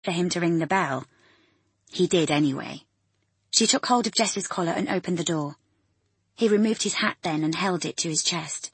for him to ring the bell. He did anyway. She took hold of Jess's collar and opened the door. He removed his hat then and held it to his chest.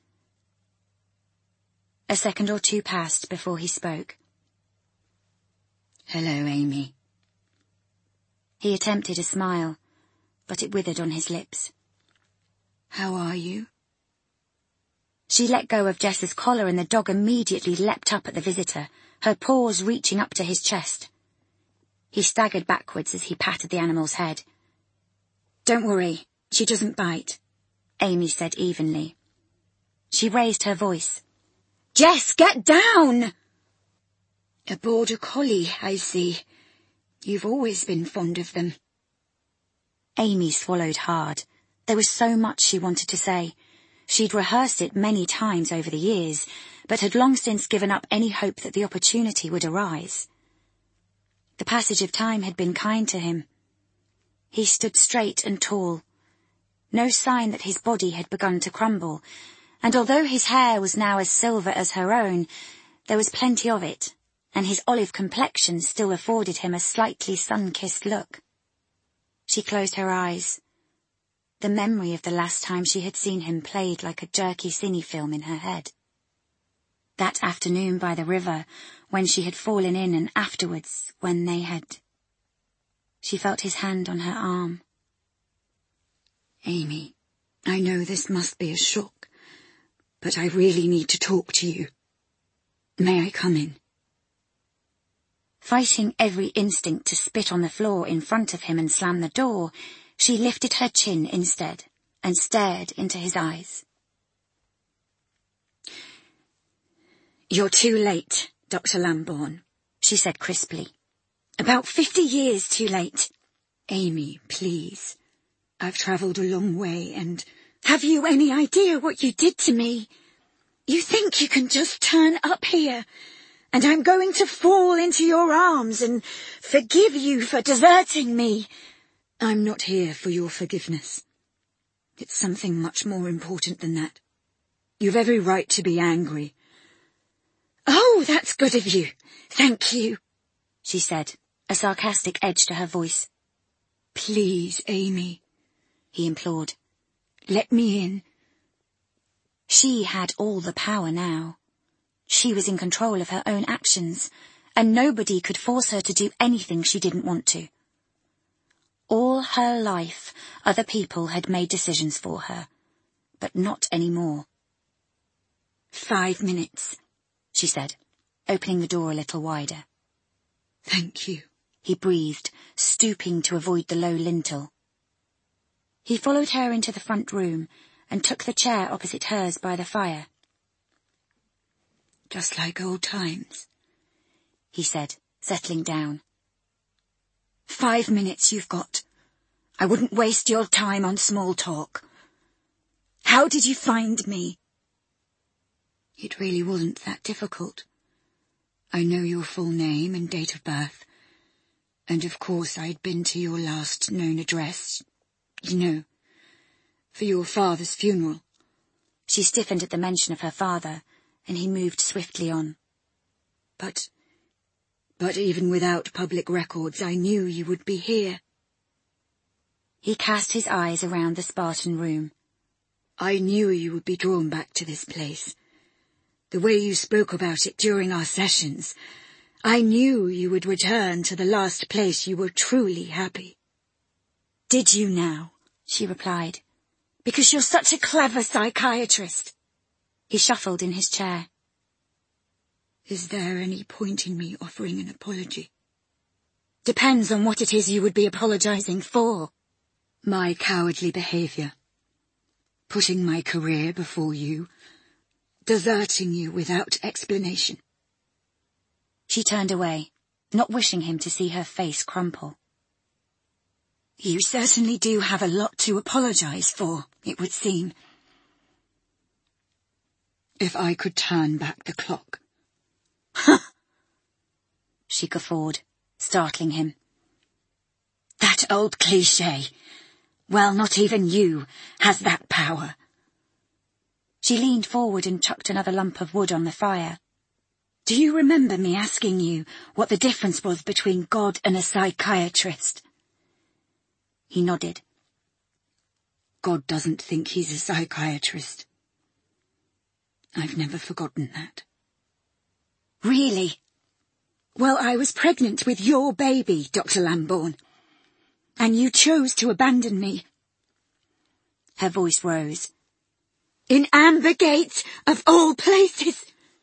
A second or two passed before he spoke. "Hello, Amy." He attempted a smile, but it withered on his lips. "How are you?" She let go of Jess's collar and the dog immediately leapt up at the visitor, her paws reaching up to his chest. He staggered backwards as he patted the animal's head. "Don't worry, she doesn't bite," Amy said evenly. She raised her voice. "Jess, get down!" "A border collie, I see. You've always been fond of them." Amy swallowed hard. There was so much she wanted to say. She'd rehearsed it many times over the years, but had long since given up any hope that the opportunity would arise. The passage of time had been kind to him. He stood straight and tall. No sign that his body had begun to crumble, and although his hair was now as silver as her own, there was plenty of it, and his olive complexion still afforded him a slightly sun-kissed look. She closed her eyes. The memory of the last time she had seen him played like a jerky cine film in her head. That afternoon by the river, when she had fallen in, and afterwards, when they had... She felt his hand on her arm. "Amy, I know this must be a shock, but I really need to talk to you. May I come in?" Fighting every instinct to spit on the floor in front of him and slam the door, she lifted her chin instead and stared into his eyes. "You're too late, Dr. Lambourne," she said crisply. "About 50 years too late." "Amy, please. I've travelled a long way and..." "Have you any idea what you did to me? You think you can just turn up here, and I'm going to fall into your arms and forgive you for deserting me." "I'm not here for your forgiveness. It's something much more important than that. You've every right to be angry." "Oh, that's good of you. Thank you," she said, a sarcastic edge to her voice. "Please, Amy," he implored. "Let me in." She had all the power now. She was in control of her own actions, and nobody could force her to do anything she didn't want to. All her life, other people had made decisions for her, but not anymore. 5 minutes, she said, opening the door a little wider. "Thank you," he breathed, stooping to avoid the low lintel. He followed her into the front room and took the chair opposite hers by the fire. "Just like old times," he said, settling down. 5 minutes you've got. I wouldn't waste your time on small talk. How did you find me?" "It really wasn't that difficult. I know your full name and date of birth. And of course I'd been to your last known address, you know, for your father's funeral." She stiffened at the mention of her father, and he moved swiftly on. But even without public records, I knew you would be here." He cast his eyes around the Spartan room. "I knew you would be drawn back to this place. The way you spoke about it during our sessions, I knew you would return to the last place you were truly happy." "Did you now?" she replied. "Because you're such a clever psychiatrist." He shuffled in his chair. "Is there any point in me offering an apology?" "Depends on what it is you would be apologizing for." "My cowardly behaviour. Putting my career before you. Deserting you without explanation." She turned away, not wishing him to see her face crumple. "You certainly do have a lot to apologize for, it would seem." "If I could turn back the clock." "Huh!" she guffawed, startling him. "That old cliché. Well, not even you has that power." She leaned forward and chucked another lump of wood on the fire. Do you remember me asking you what the difference was between God and a psychiatrist? He nodded. God doesn't think he's a psychiatrist. I've never forgotten that. Really? Well, I was pregnant with your baby, Dr. Lambourne, and you chose to abandon me. Her voice rose. In Ambergate, of all places.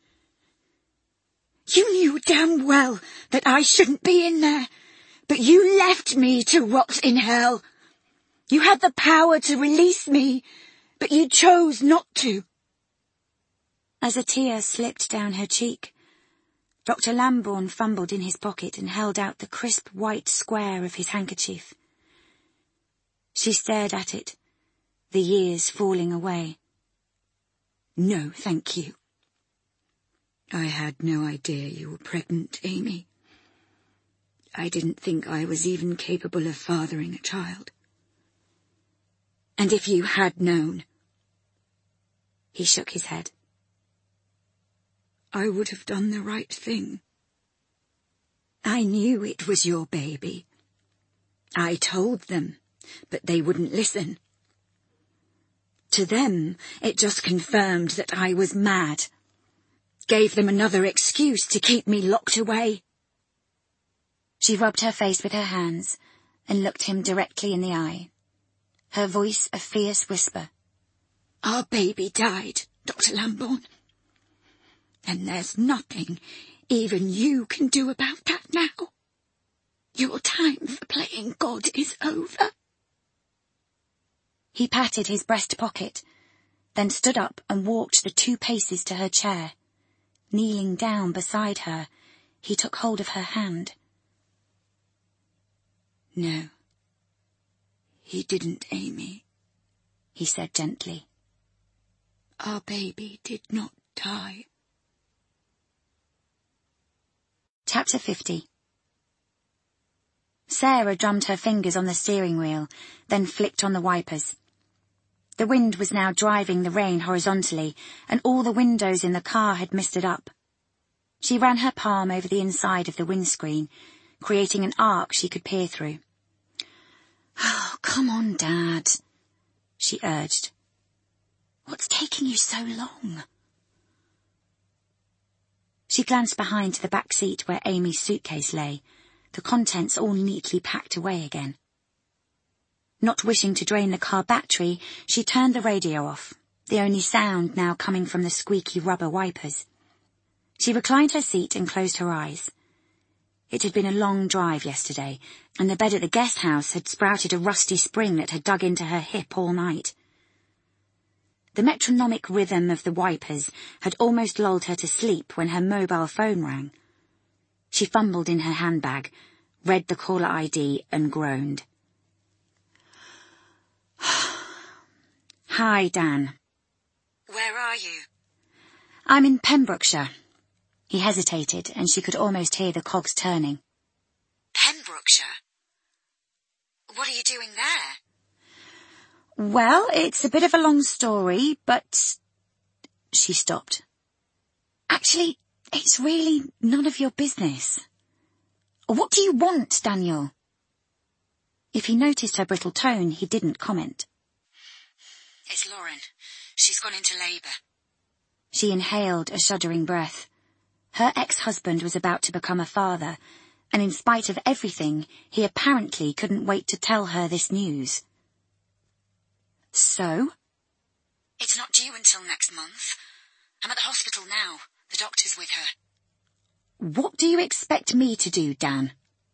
You knew damn well that I shouldn't be in there, but you left me to rot in hell. You had the power to release me, but you chose not to. As a tear slipped down her cheek, Dr. Lambourne fumbled in his pocket and held out the crisp white square of his handkerchief. She stared at it, the years falling away. No, thank you. I had no idea you were pregnant, Amy. I didn't think I was even capable of fathering a child. And if you had known... He shook his head. I would have done the right thing. I knew it was your baby. I told them, but they wouldn't listen. To them, it just confirmed that I was mad. Gave them another excuse to keep me locked away. She rubbed her face with her hands and looked him directly in the eye. Her voice a fierce whisper. Our baby died, Dr. Lambourne. And there's nothing even you can do about that now. Your time for playing God is over. He patted his breast pocket, then stood up and walked the 2 paces to her chair. Kneeling down beside her, he took hold of her hand. No, he didn't, Amy, he said gently. Our baby did not die. Chapter 50. Sarah drummed her fingers on the steering wheel, then flicked on the wipers. The wind was now driving the rain horizontally, and all the windows in the car had misted up. She ran her palm over the inside of the windscreen, creating an arc she could peer through. Oh, come on, Dad, she urged. What's taking you so long? She glanced behind to the back seat where Amy's suitcase lay, the contents all neatly packed away again. Not wishing to drain the car battery, she turned the radio off, the only sound now coming from the squeaky rubber wipers. She reclined her seat and closed her eyes. It had been a long drive yesterday, and the bed at the guest house had sprouted a rusty spring that had dug into her hip all night. The metronomic rhythm of the wipers had almost lulled her to sleep when her mobile phone rang. She fumbled in her handbag, read the caller ID and groaned. Hi, Dan. Where are you? I'm in Pembrokeshire. He hesitated, and she could almost hear the cogs turning. Pembrokeshire? What are you doing there? Well, it's a bit of a long story, but... She stopped. Actually, it's really none of your business. What do you want, Daniel? If he noticed her brittle tone, he didn't comment. It's Lauren. She's gone into labour. She inhaled a shuddering breath. Her ex-husband was about to become a father, and in spite of everything, he apparently couldn't wait to tell her this news. So? It's not due until next month. I'm at the hospital now. The doctor's with her. What do you expect me to do, Dan?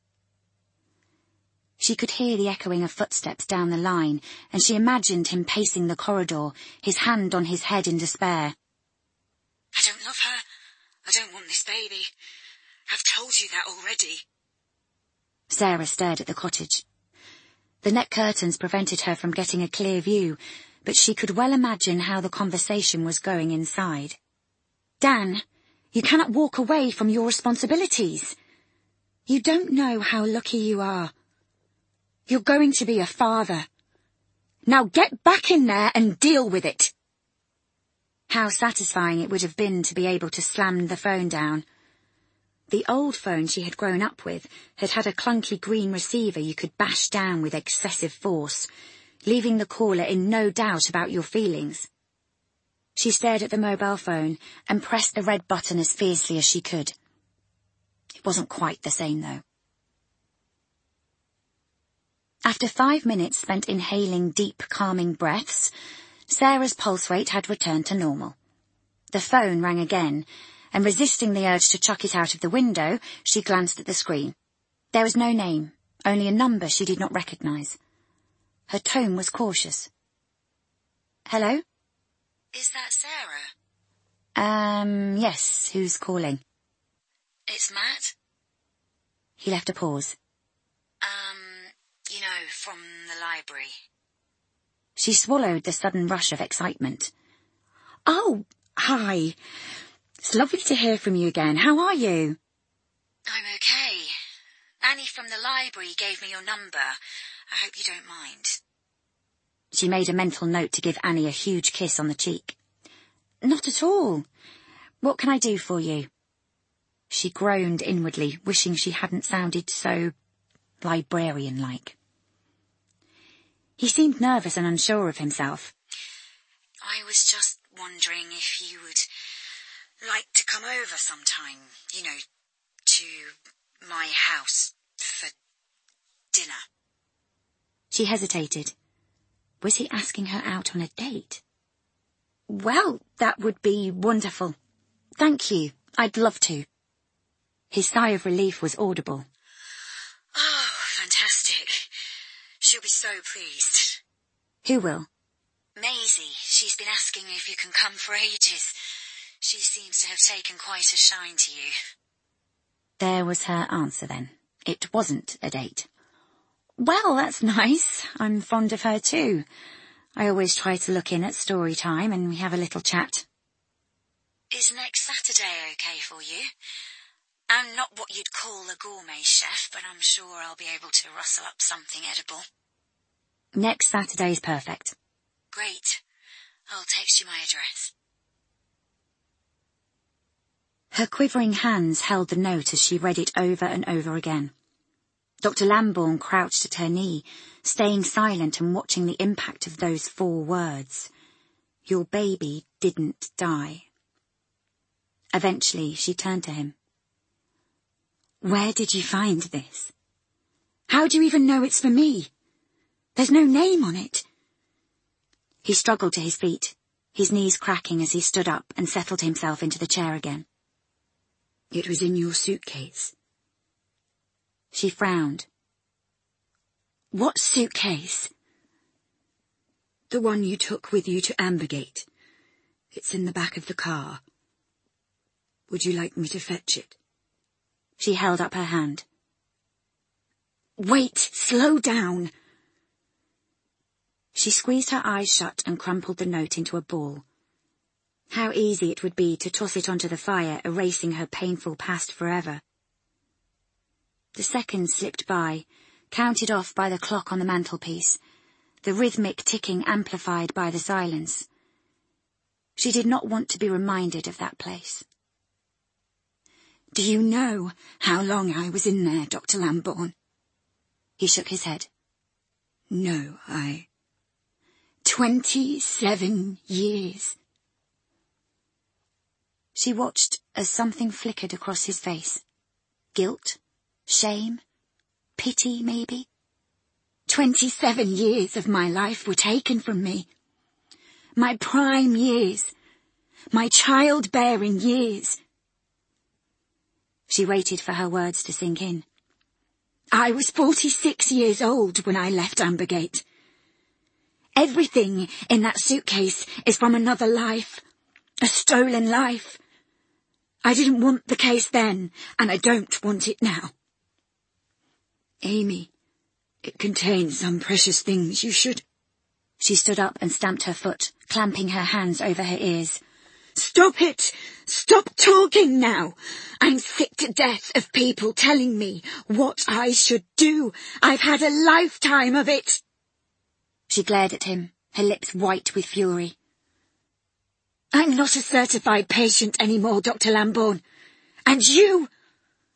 She could hear the echoing of footsteps down the line, and she imagined him pacing the corridor, his hand on his head in despair. I don't love her. I don't want this baby. I've told you that already. Sarah stared at the cottage. The net curtains prevented her from getting a clear view, but she could well imagine how the conversation was going inside. Dan, you cannot walk away from your responsibilities. You don't know how lucky you are. You're going to be a father. Now get back in there and deal with it. How satisfying it would have been to be able to slam the phone down. The old phone she had grown up with had a clunky green receiver you could bash down with excessive force, leaving the caller in no doubt about your feelings. She stared at the mobile phone and pressed the red button as fiercely as she could. It wasn't quite the same, though. After 5 minutes spent inhaling deep, calming breaths, Sarah's pulse rate had returned to normal. The phone rang again, and resisting the urge to chuck it out of the window, she glanced at the screen. There was no name, only a number she did not recognise. Her tone was cautious. "Hello?" "Is that Sarah?" Yes, who's calling?" "It's Matt." He left a pause. From the library." She swallowed the sudden rush of excitement. "Oh, hi. It's lovely to hear from you again. How are you?" "I'm okay. Annie from the library gave me your number. I hope you don't mind." She made a mental note to give Annie a huge kiss on the cheek. "Not at all. What can I do for you?" She groaned inwardly, wishing she hadn't sounded so librarian-like. He seemed nervous and unsure of himself. "I was just wondering if you would like to come over sometime, to my house for dinner." She hesitated. Was he asking her out on a date? "Well, that would be wonderful. Thank you. I'd love to." His sigh of relief was audible. "Oh, fantastic. She'll be so pleased." "Who will?" "Maisie. She's been asking me if you can come for ages. She seems to have taken quite a shine to you." There was her answer then. It wasn't a date. "Well, that's nice. I'm fond of her too. I always try to look in at story time and we have a little chat." "Is next Saturday okay for you? I'm not what you'd call a gourmet chef, but I'm sure I'll be able to rustle up something edible." "Next Saturday's perfect." "Great. I'll text you my address." Her quivering hands held the note as she read it over and over again. Dr. Lambourne crouched at her knee, staying silent and watching the impact of those 4 words. Your baby didn't die. Eventually, she turned to him. "Where did you find this? How do you even know it's for me? There's no name on it." He struggled to his feet, his knees cracking as he stood up and settled himself into the chair again. "It was in your suitcase." She frowned. "What suitcase?" "The one you took with you to Ambergate. It's in the back of the car. Would you like me to fetch it?" She held up her hand. "Wait, slow down." She squeezed her eyes shut and crumpled the note into a ball. How easy it would be to toss it onto the fire, erasing her painful past forever. The seconds slipped by, counted off by the clock on the mantelpiece, the rhythmic ticking amplified by the silence. She did not want to be reminded of that place. "Do you know how long I was in there, Dr. Lambourne?" He shook his head. "No, 27 years. She watched as something flickered across his face. Guilt? Shame? Pity, maybe? 27 years of my life were taken from me. My prime years. My childbearing years. She waited for her words to sink in. I was 46 years old when I left Ambergate. Everything in that suitcase is from another life. A stolen life. I didn't want the case then, and I don't want it now. Amy, it contains some precious things you should... She stood up and stamped her foot, clamping her hands over her ears. Stop it! Stop talking now! I'm sick to death of people telling me what I should do. I've had a lifetime of it. She glared at him, her lips white with fury. I'm not a certified patient anymore, Dr. Lambourne. And you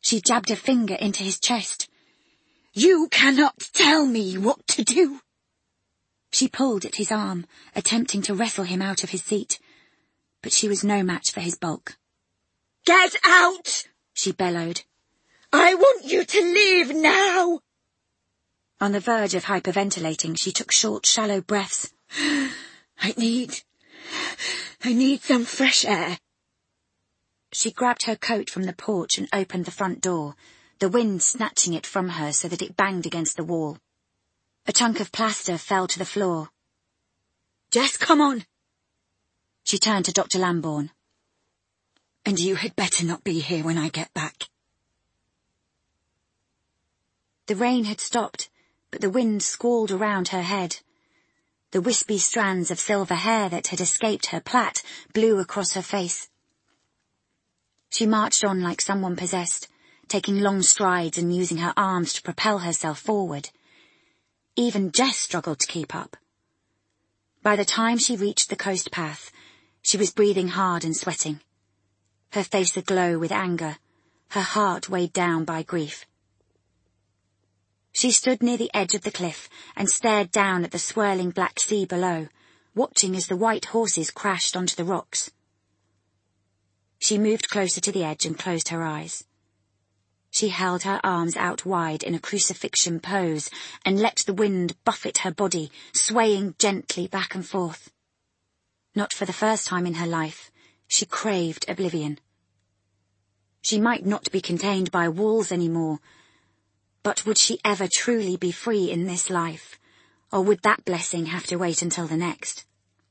She jabbed a finger into his chest. "You cannot tell me what to do." She pulled at his arm, attempting to wrestle him out of his seat, but she was no match for his bulk. "Get out!" she bellowed. "I want you to leave now!" On the verge of hyperventilating, she took short, shallow breaths. I need some fresh air." She grabbed her coat from the porch and opened the front door, the wind snatching it from her so that it banged against the wall. A chunk of plaster fell to the floor. "Jess, come on." She turned to Dr. Lambourne. "And you had better not be here when I get back." The rain had stopped, but the wind squalled around her head. The wispy strands of silver hair that had escaped her plait blew across her face. She marched on like someone possessed, taking long strides and using her arms to propel herself forward. Even Jess struggled to keep up. By the time she reached the coast path, she was breathing hard and sweating. Her face aglow with anger, her heart weighed down by grief. She stood near the edge of the cliff and stared down at the swirling black sea below, watching as the white horses crashed onto the rocks. She moved closer to the edge and closed her eyes. She held her arms out wide in a crucifixion pose and let the wind buffet her body, swaying gently back and forth. Not for the first time in her life, she craved oblivion. She might not be contained by walls anymore, but would she ever truly be free in this life, or would that blessing have to wait until the next?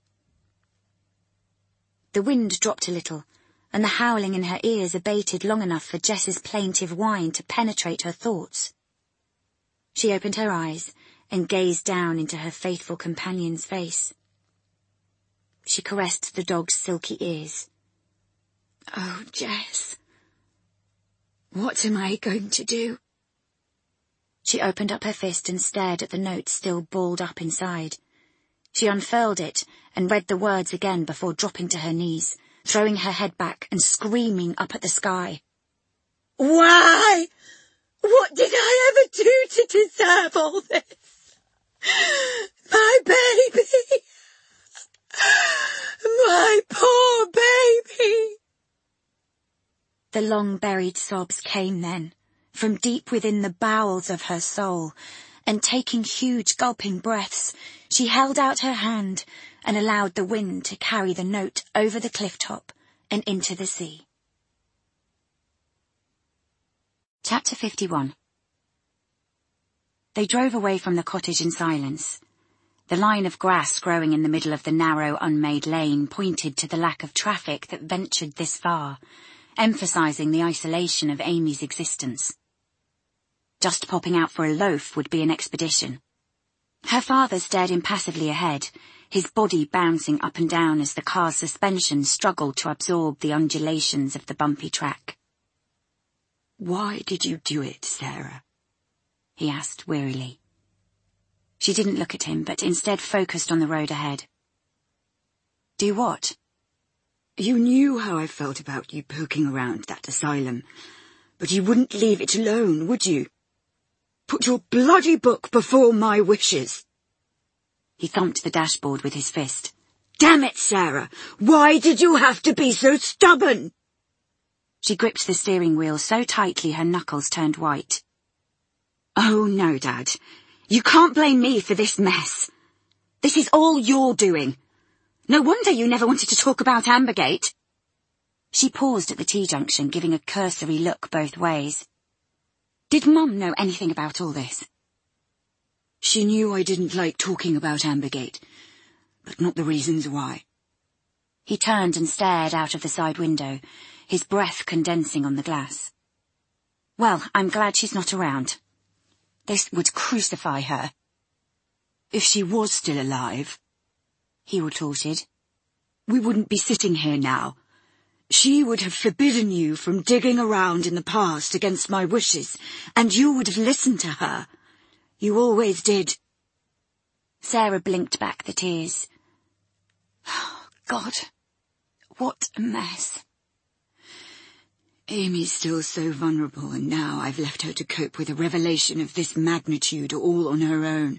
The wind dropped a little, and the howling in her ears abated long enough for Jess's plaintive whine to penetrate her thoughts. She opened her eyes and gazed down into her faithful companion's face. She caressed the dog's silky ears. "Oh, Jess, what am I going to do?" She opened up her fist and stared at the note still balled up inside. She unfurled it and read the words again before dropping to her knees, throwing her head back and screaming up at the sky. "Why? What did I ever do to deserve all this? My baby! My poor baby!" The long-buried sobs came then, from deep within the bowels of her soul, and taking huge gulping breaths, she held out her hand and allowed the wind to carry the note over the cliff top and into the sea. Chapter 51. They drove away from the cottage in silence. The line of grass growing in the middle of the narrow, unmade lane pointed to the lack of traffic that ventured this far, emphasizing the isolation of Amy's existence. Just popping out for a loaf would be an expedition. Her father stared impassively ahead, his body bouncing up and down as the car's suspension struggled to absorb the undulations of the bumpy track. "Why did you do it, Sarah?" he asked wearily. She didn't look at him, but instead focused on the road ahead. "Do what?" "You knew how I felt about you poking around that asylum, but you wouldn't leave it alone, would you? Put your bloody book before my wishes." He thumped the dashboard with his fist. "Damn it, Sarah! Why did you have to be so stubborn?" She gripped the steering wheel so tightly her knuckles turned white. "Oh, no, Dad. You can't blame me for this mess. This is all your doing. No wonder you never wanted to talk about Ambergate." She paused at the T-junction, giving a cursory look both ways. "Did Mum know anything about all this?" "She knew I didn't like talking about Ambergate, but not the reasons why." He turned and stared out of the side window, his breath condensing on the glass. "Well, I'm glad she's not around. This would crucify her." "If she was still alive," he retorted, "we wouldn't be sitting here now. She would have forbidden you from digging around in the past against my wishes, and you would have listened to her. You always did." Sarah blinked back the tears. "God, what a mess." Amy's still so vulnerable, and now I've left her to cope with a revelation of this magnitude all on her own.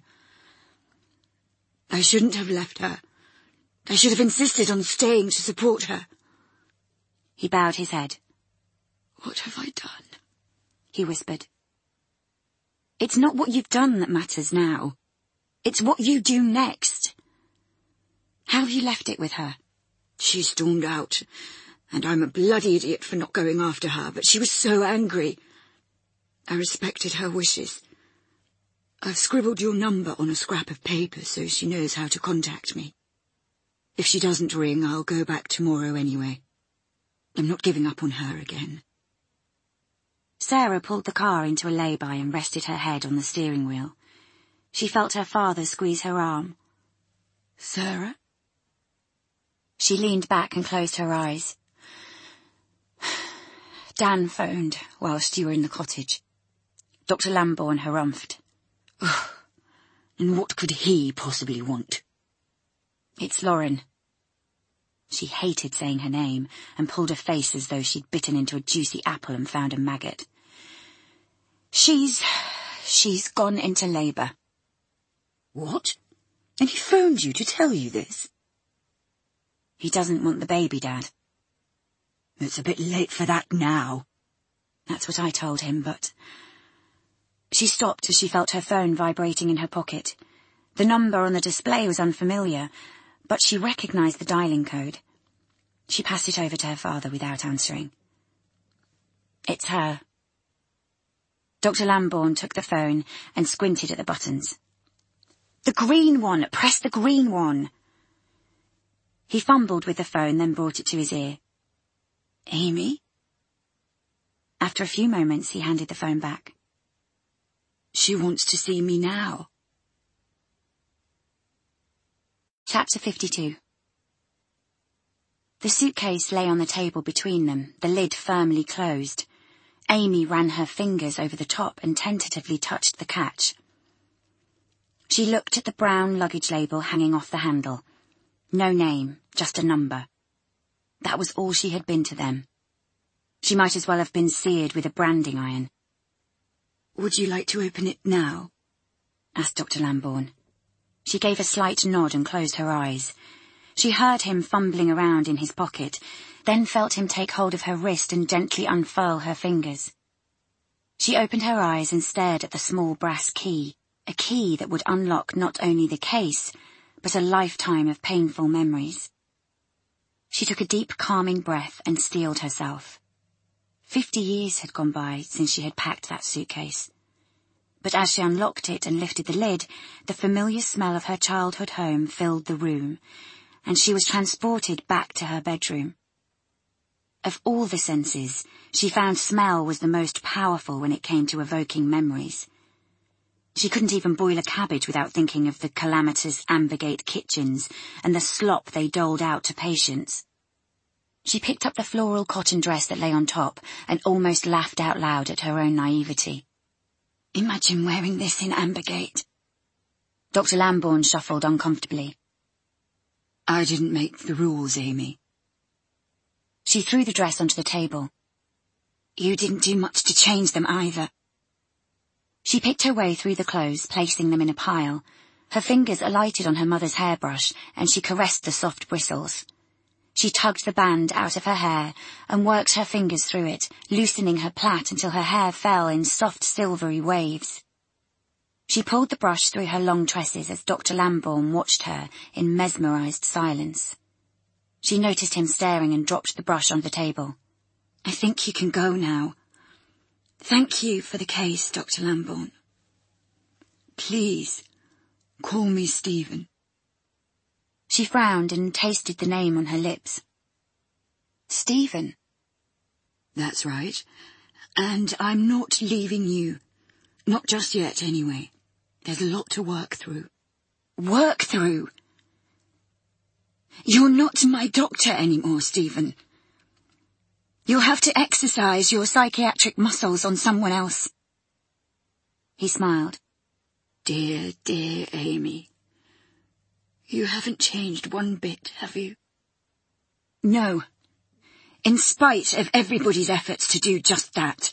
I shouldn't have left her. I should have insisted on staying to support her. He bowed his head. What have I done? He whispered. It's not what you've done that matters now. It's what you do next. How have you left it with her? She stormed out, and I'm a bloody idiot for not going after her, but she was so angry. I respected her wishes. I've scribbled your number on a scrap of paper so she knows how to contact me. If she doesn't ring, I'll go back tomorrow anyway. I'm not giving up on her again. Sarah pulled the car into a lay-by and rested her head on the steering wheel. She felt her father squeeze her arm. Sarah? She leaned back and closed her eyes. Dan phoned whilst you were in the cottage. Dr. Lambourne harumphed. Oh, and what could he possibly want? It's Lauren. She hated saying her name and pulled a face as though she'd bitten into a juicy apple and found a maggot. She's gone into labour. What? And he phoned you to tell you this? He doesn't want the baby, Dad. It's a bit late for that now. That's what I told him, but... She stopped as she felt her phone vibrating in her pocket. The number on the display was unfamiliar, but she recognised the dialing code. She passed it over to her father without answering. It's her. Dr. Lambourne took the phone and squinted at the buttons. The green one! Press the green one! He fumbled with the phone, then brought it to his ear. Amy? After a few moments, he handed the phone back. She wants to see me now. Chapter 52. The suitcase lay on the table between them, the lid firmly closed. Amy ran her fingers over the top and tentatively touched the catch. She looked at the brown luggage label hanging off the handle. No name, just a number. That was all she had been to them. She might as well have been seared with a branding iron. Would you like to open it now? Asked Dr. Lambourne. She gave a slight nod and closed her eyes. She heard him fumbling around in his pocket, then felt him take hold of her wrist and gently unfurl her fingers. She opened her eyes and stared at the small brass key, a key that would unlock not only the case, but a lifetime of painful memories. She took a deep, calming breath and steeled herself. 50 years had gone by since she had packed that suitcase. But as she unlocked it and lifted the lid, the familiar smell of her childhood home filled the room, and she was transported back to her bedroom. Of all the senses, she found smell was the most powerful when it came to evoking memories. She couldn't even boil a cabbage without thinking of the calamitous Ambergate kitchens and the slop they doled out to patients. She picked up the floral cotton dress that lay on top and almost laughed out loud at her own naivety. Imagine wearing this in Ambergate. Dr. Lambourne shuffled uncomfortably. I didn't make the rules, Amy. She threw the dress onto the table. You didn't do much to change them either. She picked her way through the clothes, placing them in a pile. Her fingers alighted on her mother's hairbrush, and she caressed the soft bristles. She tugged the band out of her hair and worked her fingers through it, loosening her plait until her hair fell in soft silvery waves. She pulled the brush through her long tresses as Dr. Lambourne watched her in mesmerised silence. She noticed him staring and dropped the brush on the table. I think you can go now. Thank you for the case, Dr. Lambourne. Please, call me Stephen. She frowned and tasted the name on her lips. Stephen. That's right. And I'm not leaving you. Not just yet, anyway. There's a lot to work through. Work through? You're not my doctor anymore, Stephen. You'll have to exercise your psychiatric muscles on someone else. He smiled. Dear, dear Amy. You haven't changed one bit, have you? No. in spite of everybody's efforts to do just that.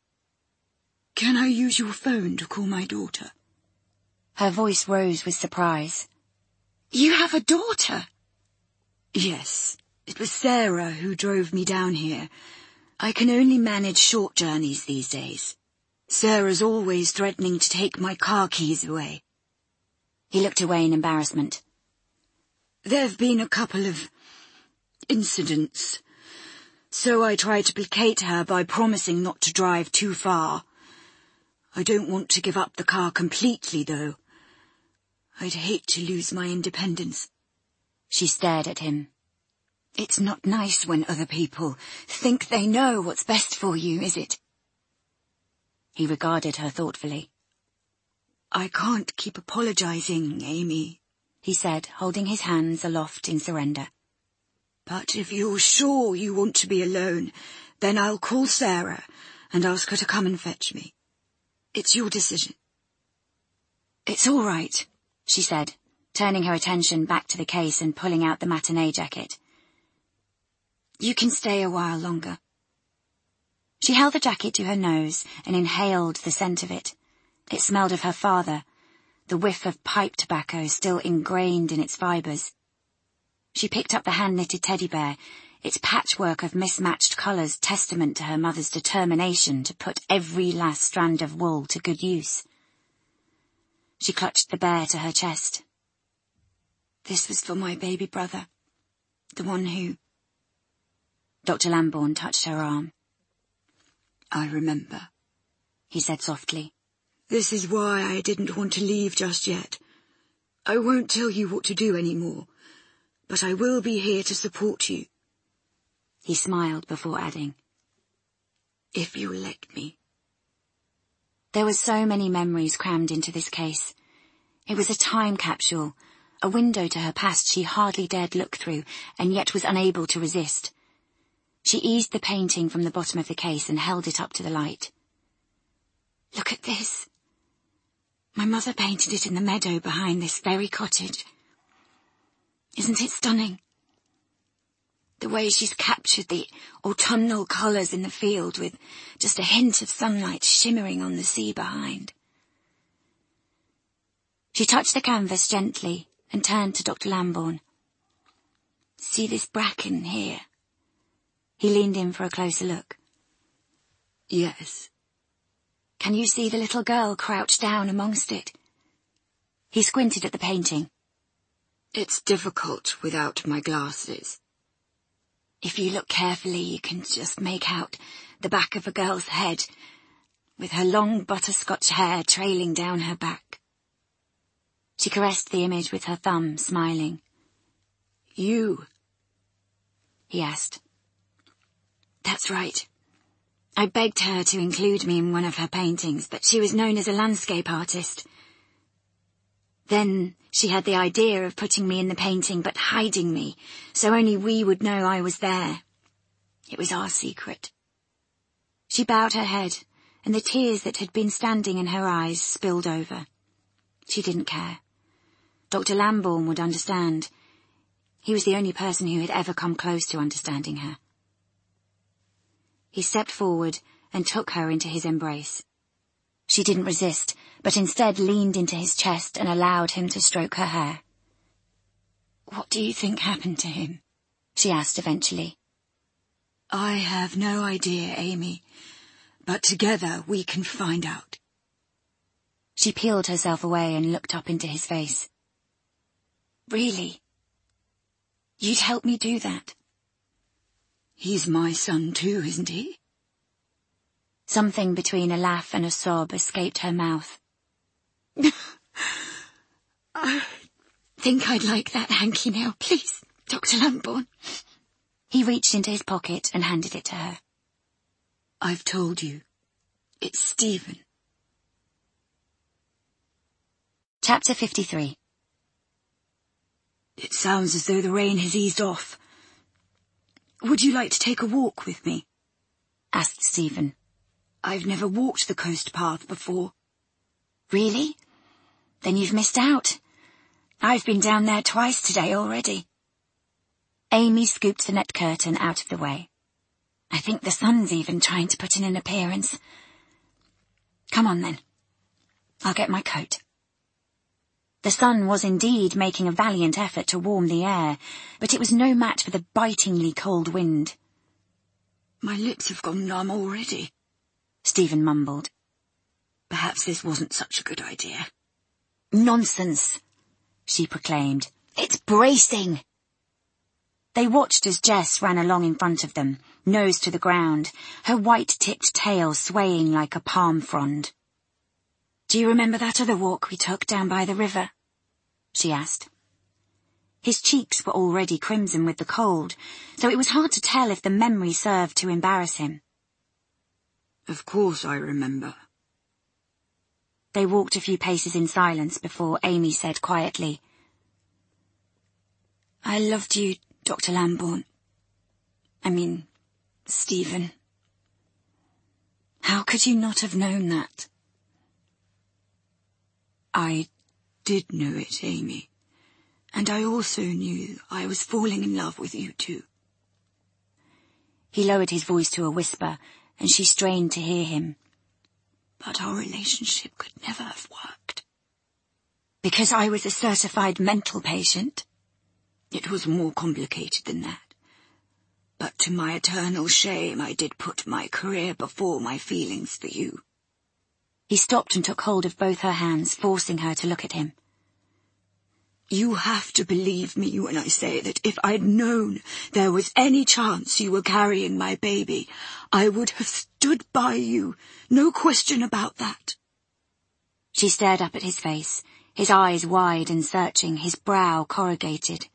Can I use your phone to call my daughter? Her voice rose with surprise. You have a daughter? Yes, it was Sarah who drove me down here. I can only manage short journeys these days. Sarah's always threatening to take my car keys away. He looked away in embarrassment. There've been a couple of incidents, so I tried to placate her by promising not to drive too far. I don't want to give up the car completely, though. I'd hate to lose my independence. She stared at him. It's not nice when other people think they know what's best for you, is it? He regarded her thoughtfully. I can't keep apologizing, Amy, he said, holding his hands aloft in surrender. But if you're sure you want to be alone, then I'll call Sarah and ask her to come and fetch me. It's your decision. It's all right, she said, turning her attention back to the case and pulling out the matinee jacket. You can stay a while longer. She held the jacket to her nose and inhaled the scent of it. It smelled of her father, the whiff of pipe tobacco still ingrained in its fibres. She picked up the hand-knitted teddy bear, its patchwork of mismatched colours testament to her mother's determination to put every last strand of wool to good use. She clutched the bear to her chest. This was for my baby brother, the one who... Dr. Lambourne touched her arm. I remember, he said softly. This is why I didn't want to leave just yet. I won't tell you what to do anymore, but I will be here to support you. He smiled before adding, if you'll let me. There were so many memories crammed into this case. It was a time capsule, a window to her past she hardly dared look through, and yet was unable to resist. She eased the painting from the bottom of the case and held it up to the light. Look at this. My mother painted it in the meadow behind this very cottage. Isn't it stunning? The way she's captured the autumnal colours in the field with just a hint of sunlight shimmering on the sea behind. She touched the canvas gently and turned to Dr. Lambourne. See this bracken here? He leaned in for a closer look. Yes. Can you see the little girl crouched down amongst it? He squinted at the painting. It's difficult without my glasses. If you look carefully, you can just make out the back of a girl's head, with her long butterscotch hair trailing down her back. She caressed the image with her thumb, smiling. You? He asked. That's right. I begged her to include me in one of her paintings, but she was known as a landscape artist. Then she had the idea of putting me in the painting but hiding me, so only we would know I was there. It was our secret. She bowed her head, and the tears that had been standing in her eyes spilled over. She didn't care. Dr. Lambourne would understand. He was the only person who had ever come close to understanding her. He stepped forward and took her into his embrace. She didn't resist, but instead leaned into his chest and allowed him to stroke her hair. What do you think happened to him? She asked eventually. I have no idea, Amy, but together we can find out. She peeled herself away and looked up into his face. Really? You'd help me do that? He's my son too, isn't he? Something between a laugh and a sob escaped her mouth. I think I'd like that hanky now, please, Dr. Lambourne. He reached into his pocket and handed it to her. I've told you. It's Stephen. Chapter 53. It sounds as though the rain has eased off. Would you like to take a walk with me? Asked Stephen. I've never walked the coast path before. Really? Then you've missed out. I've been down there twice today already. Amy scooped the net curtain out of the way. I think the sun's even trying to put in an appearance. Come on then. I'll get my coat. The sun was indeed making a valiant effort to warm the air, but it was no match for the bitingly cold wind. My lips have gone numb already, Stephen mumbled. Perhaps this wasn't such a good idea. Nonsense, she proclaimed. It's bracing. They watched as Jess ran along in front of them, nose to the ground, her white-tipped tail swaying like a palm frond. Do you remember that other walk we took down by the river? She asked. His cheeks were already crimson with the cold, so it was hard to tell if the memory served to embarrass him. Of course I remember. They walked a few paces in silence before Amy said quietly, I loved you, Dr. Lambourne. Stephen. How could you not have known that? I did know it, Amy. And I also knew I was falling in love with you too. He lowered his voice to a whisper, and she strained to hear him. But our relationship could never have worked. Because I was a certified mental patient? It was more complicated than that. But to my eternal shame, I did put my career before my feelings for you. He stopped and took hold of both her hands, forcing her to look at him. You have to believe me when I say that if I'd known there was any chance you were carrying my baby, I would have stood by you. No question about that. She stared up at his face, his eyes wide and searching, his brow corrugated.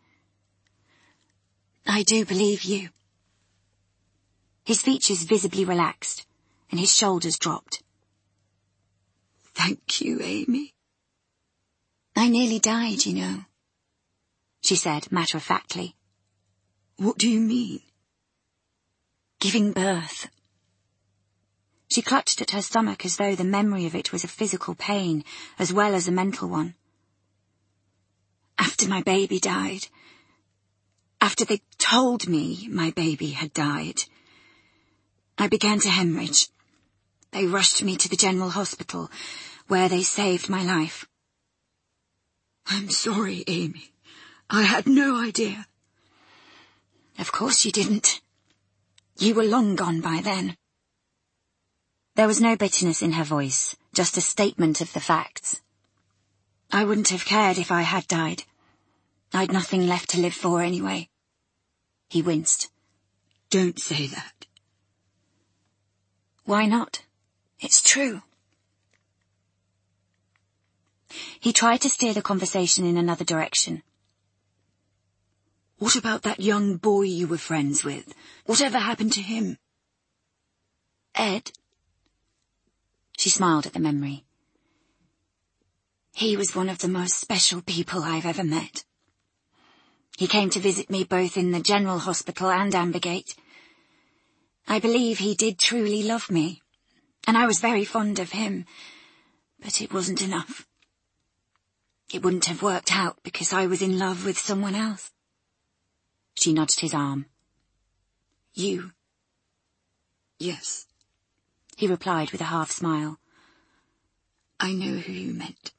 I do believe you. His features visibly relaxed, and his shoulders dropped. Thank you, Amy. I nearly died, you know, she said matter-of-factly. What do you mean? Giving birth. She clutched at her stomach as though the memory of it was a physical pain as well as a mental one. After my baby died, after they told me my baby had died, I began to hemorrhage. They rushed me to the general hospital, where they saved my life. I'm sorry, Amy. I had no idea. Of course you didn't. You were long gone by then. There was no bitterness in her voice, just a statement of the facts. I wouldn't have cared if I had died. I'd nothing left to live for anyway. He winced. Don't say that. Why not? It's true. He tried to steer the conversation in another direction. What about that young boy you were friends with? Whatever happened to him? Ed? She smiled at the memory. He was one of the most special people I've ever met. He came to visit me both in the General Hospital and Ambergate. I believe he did truly love me, and I was very fond of him, but it wasn't enough. It wouldn't have worked out because I was in love with someone else. She nudged his arm. You? Yes, he replied with a half smile. I know who you meant.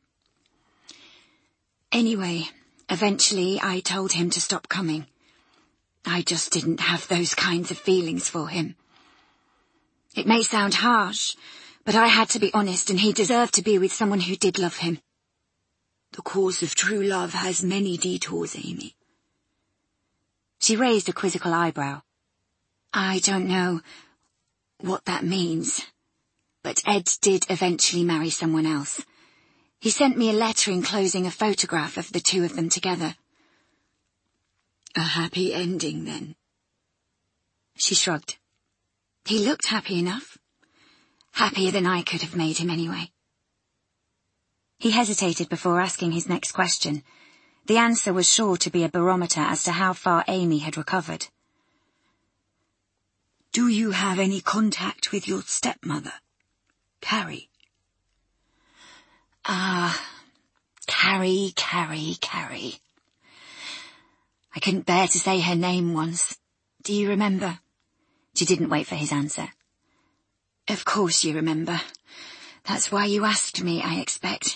Anyway, eventually I told him to stop coming. I just didn't have those kinds of feelings for him. It may sound harsh, but I had to be honest, and he deserved to be with someone who did love him. The course of true love has many detours, Amy. She raised a quizzical eyebrow. I don't know what that means, but Ed did eventually marry someone else. He sent me a letter enclosing a photograph of the two of them together. A happy ending, then? She shrugged. He looked happy enough. Happier than I could have made him anyway. He hesitated before asking his next question. The answer was sure to be a barometer as to how far Amy had recovered. Do you have any contact with your stepmother, Carrie? Carrie. I couldn't bear to say her name once. Do you remember? She didn't wait for his answer. Of course you remember. That's why you asked me, I expect.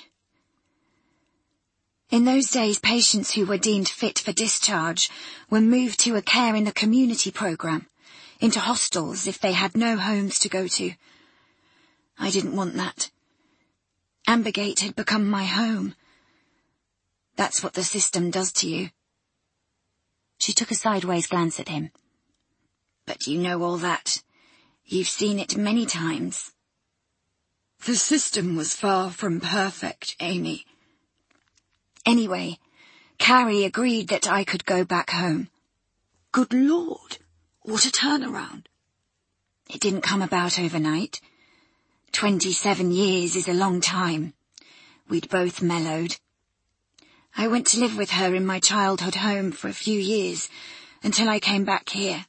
In those days, patients who were deemed fit for discharge were moved to a care in the community programme, into hostels if they had no homes to go to. I didn't want that. Ambergate had become my home. That's what the system does to you. She took a sideways glance at him. But you know all that. You've seen it many times. The system was far from perfect, Amy. Anyway, Carrie agreed that I could go back home. Good Lord, what a turnaround. It didn't come about overnight. 27 years is a long time. We'd both mellowed. I went to live with her in my childhood home for a few years, until I came back here.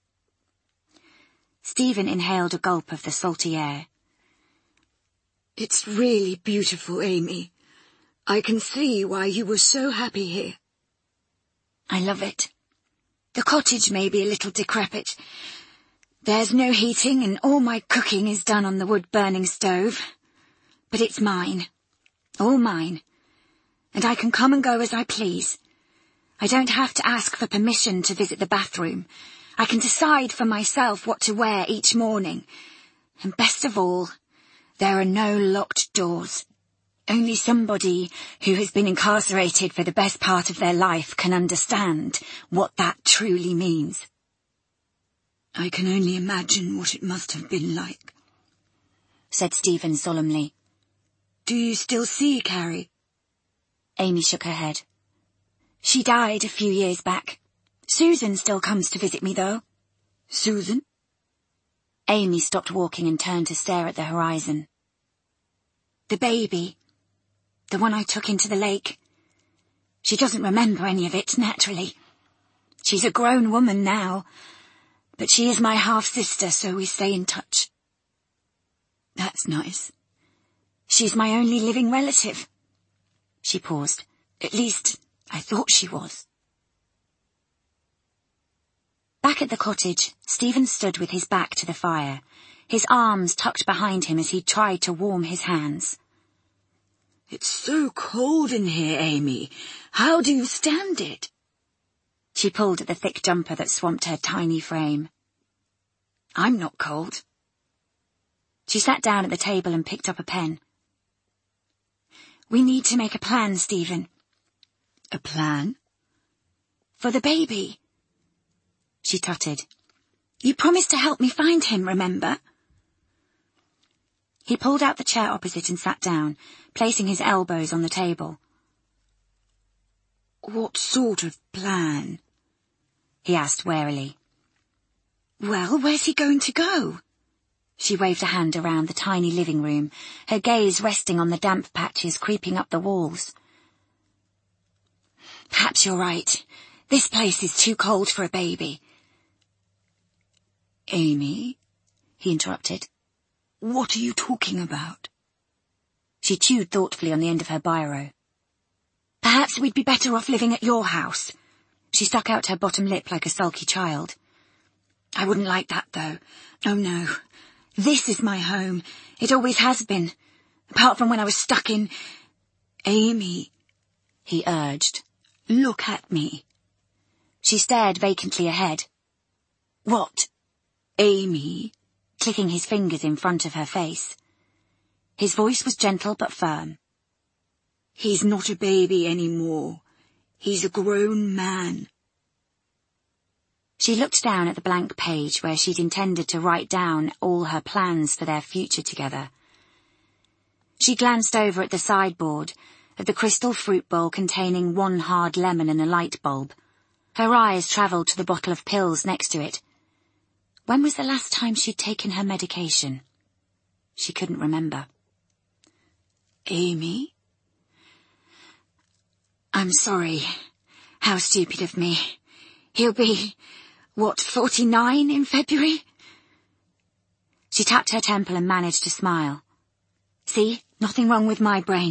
Stephen inhaled a gulp of the salty air. It's really beautiful, Amy. I can see why you were so happy here. I love it. The cottage may be a little decrepit. There's no heating and all my cooking is done on the wood-burning stove. But it's mine. All mine. And I can come and go as I please. I don't have to ask for permission to visit the bathroom. I can decide for myself what to wear each morning. And best of all, there are no locked doors. Only somebody who has been incarcerated for the best part of their life can understand what that truly means. I can only imagine what it must have been like, said Stephen solemnly. Do you still see Carrie? Amy shook her head. She died a few years back. Susan still comes to visit me, though. Susan? Amy stopped walking and turned to stare at the horizon. The baby. The one I took into the lake. She doesn't remember any of it, naturally. She's a grown woman now, but she is my half-sister, so we stay in touch. That's nice. She's my only living relative. She paused. At least, I thought she was. Back at the cottage, Stephen stood with his back to the fire, his arms tucked behind him as he tried to warm his hands. It's so cold in here, Amy. How do you stand it? She pulled at the thick jumper that swamped her tiny frame. I'm not cold. She sat down at the table and picked up a pen. We need to make a plan, Stephen. A plan? For the baby. She tutted. You promised to help me find him, remember? He pulled out the chair opposite and sat down, placing his elbows on the table. What sort of plan? He asked warily. Well, where's he going to go? She waved a hand around the tiny living room, her gaze resting on the damp patches creeping up the walls. Perhaps you're right. This place is too cold for a baby. Amy, he interrupted. What are you talking about? She chewed thoughtfully on the end of her biro. Perhaps we'd be better off living at your house. She stuck out her bottom lip like a sulky child. I wouldn't like that, though. Oh, no. This is my home. It always has been. Apart from when I was stuck in... Amy, he urged. Look at me. She stared vacantly ahead. What? Amy? Clicking his fingers in front of her face. His voice was gentle but firm. He's not a baby anymore. He's a grown man. She looked down at the blank page where she'd intended to write down all her plans for their future together. She glanced over at the sideboard, at the crystal fruit bowl containing one hard lemon and a light bulb. Her eyes travelled to the bottle of pills next to it. When was the last time she'd taken her medication? She couldn't remember. Amy? I'm sorry. How stupid of me. He'll be, 49 in February? She tapped her temple and managed to smile. See, nothing wrong with my brain.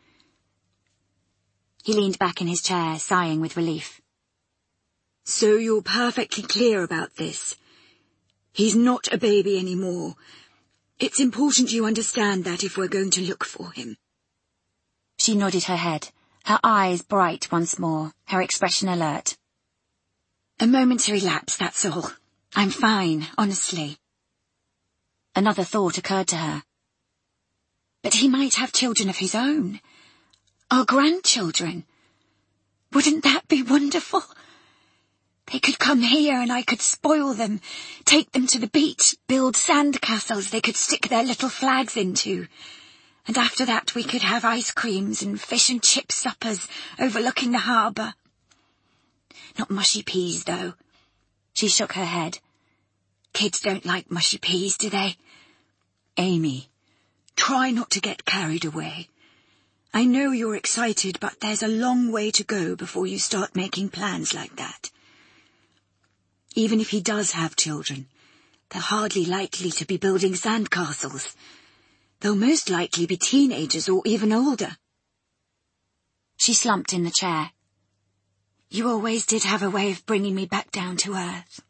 He leaned back in his chair, sighing with relief. So you're perfectly clear about this. He's not a baby anymore. It's important you understand that if we're going to look for him. She nodded her head, her eyes bright once more, her expression alert. A momentary lapse, that's all. I'm fine, honestly. Another thought occurred to her. But he might have children of his own. Our grandchildren. Wouldn't that be wonderful? They could come here and I could spoil them, take them to the beach, build sand castles they could stick their little flags into. And after that we could have ice creams and fish and chip suppers overlooking the harbour. Not mushy peas, though. She shook her head. Kids don't like mushy peas, do they? Amy, try not to get carried away. I know you're excited, but there's a long way to go before you start making plans like that. Even if he does have children, they're hardly likely to be building sandcastles. They'll most likely be teenagers or even older. She slumped in the chair. You always did have a way of bringing me back down to earth.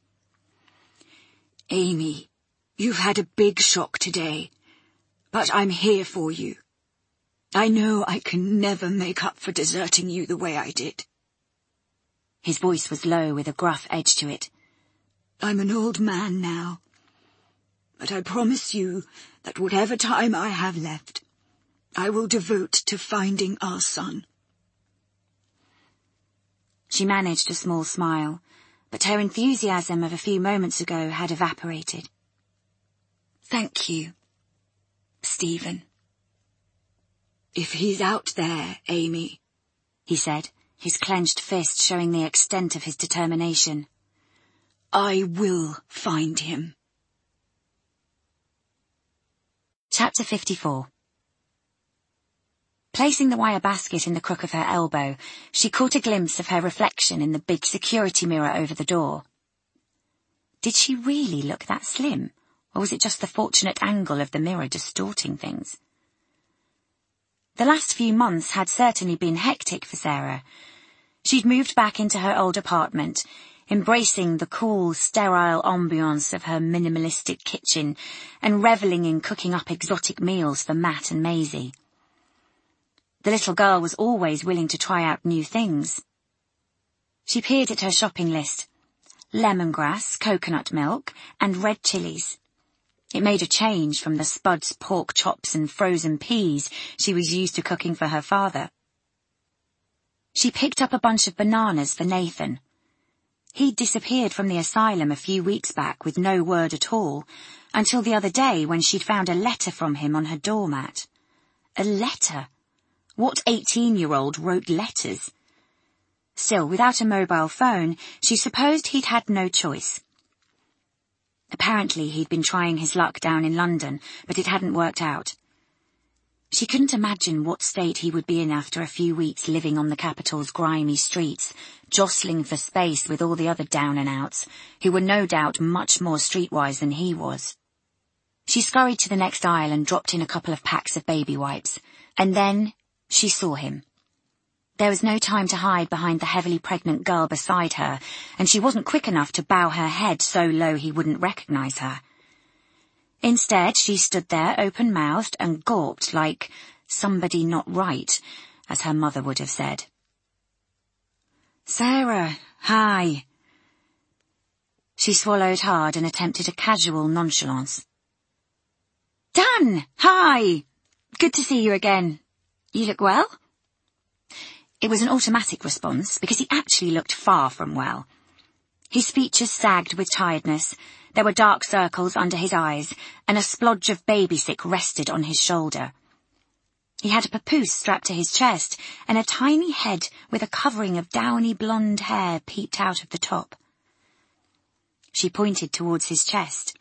Amy, you've had a big shock today, but I'm here for you. I know I can never make up for deserting you the way I did. His voice was low with a gruff edge to it. I'm an old man now, but I promise you that whatever time I have left, I will devote to finding our son. She managed a small smile, but her enthusiasm of a few moments ago had evaporated. Thank you, Stephen. If he's out there, Amy, he said, his clenched fist showing the extent of his determination, I will find him. Chapter 54. Placing the wire basket in the crook of her elbow, she caught a glimpse of her reflection in the big security mirror over the door. Did she really look that slim, or was it just the fortunate angle of the mirror distorting things? The last few months had certainly been hectic for Sarah. She'd moved back into her old apartment, embracing the cool, sterile ambiance of her minimalistic kitchen and revelling in cooking up exotic meals for Matt and Maisie. The little girl was always willing to try out new things. She peered at her shopping list. Lemongrass, coconut milk, and red chilies. It made a change from the Spud's pork chops and frozen peas she was used to cooking for her father. She picked up a bunch of bananas for Nathan. He'd disappeared from the asylum a few weeks back with no word at all, until the other day when she'd found a letter from him on her doormat. A letter? What 18-year-old wrote letters? Still, without a mobile phone, she supposed he'd had no choice. Apparently he'd been trying his luck down in London, but it hadn't worked out. She couldn't imagine what state he would be in after a few weeks living on the capital's grimy streets, jostling for space with all the other down-and-outs, who were no doubt much more streetwise than he was. She scurried to the next aisle and dropped in a couple of packs of baby wipes, and then she saw him. There was no time to hide behind the heavily pregnant girl beside her, and she wasn't quick enough to bow her head so low he wouldn't recognize her. Instead, she stood there open-mouthed and gawped like somebody not right, as her mother would have said. Sarah, hi. She swallowed hard and attempted a casual nonchalance. Dan, hi. Good to see you again. You look well? It was an automatic response, because he actually looked far from well. His features sagged with tiredness, there were dark circles under his eyes, and a splodge of baby-sick rested on his shoulder. He had a papoose strapped to his chest, and a tiny head with a covering of downy blonde hair peeped out of the top. She pointed towards his chest.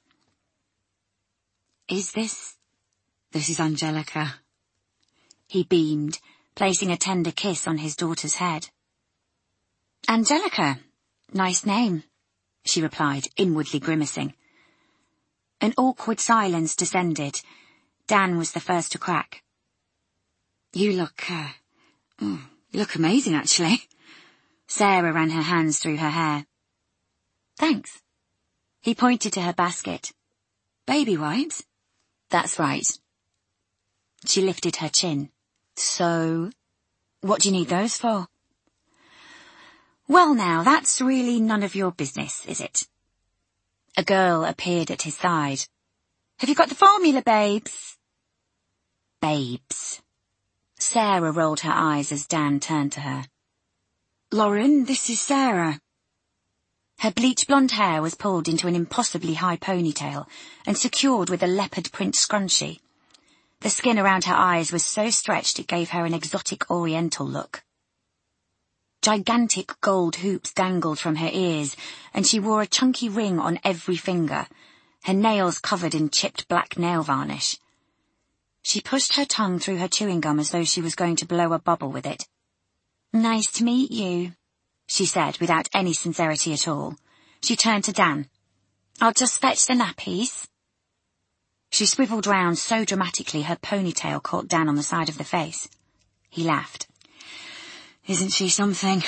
This is Angelica. He beamed, placing a tender kiss on his daughter's head. Angelica, nice name, she replied, inwardly grimacing. An awkward silence descended. Dan was the first to crack. You look amazing, actually. Sarah ran her hands through her hair. Thanks. He pointed to her basket. Baby wipes? That's right. She lifted her chin. So, what do you need those for? Well now, that's really none of your business, is it? A girl appeared at his side. Have you got the formula, babes? Babes. Sarah rolled her eyes as Dan turned to her. Lauren, this is Sarah. Her bleach blonde hair was pulled into an impossibly high ponytail and secured with a leopard print scrunchie. The skin around her eyes was so stretched it gave her an exotic oriental look. Gigantic gold hoops dangled from her ears, and she wore a chunky ring on every finger, her nails covered in chipped black nail varnish. She pushed her tongue through her chewing gum as though she was going to blow a bubble with it. Nice to meet you, she said without any sincerity at all. She turned to Dan. I'll just fetch the nappies. She swiveled round so dramatically her ponytail caught Dan on the side of the face. He laughed. Isn't she something?